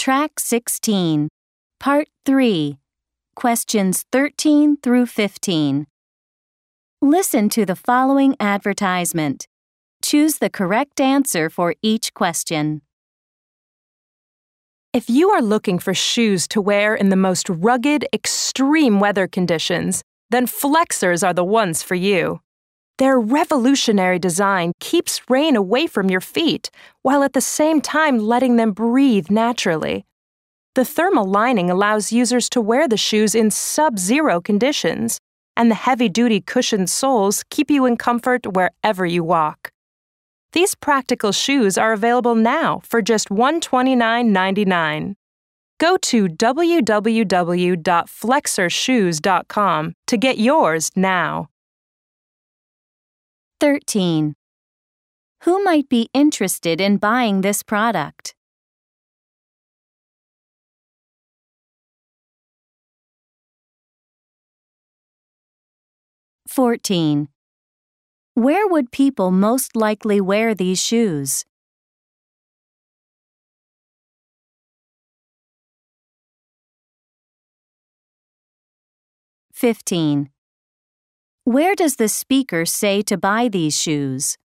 Track 16, Part 3, Questions 13 through 15. Listen to the following advertisement. Choose the correct answer for each question. If you are looking for shoes to wear in the most rugged, extreme weather conditions, then Flexors are the ones for you. Their revolutionary design keeps rain away from your feet, while at the same time letting them breathe naturally. The thermal lining allows users to wear the shoes in sub-zero conditions, and the heavy-duty cushioned soles keep you in comfort wherever you walk. These practical shoes are available now for just $129.99. Go to www.flexorshoes.com to get yours now. 13. Who might be interested in buying this product? (14) Where would people most likely wear these shoes? (15) Where does the speaker say to buy these shoes?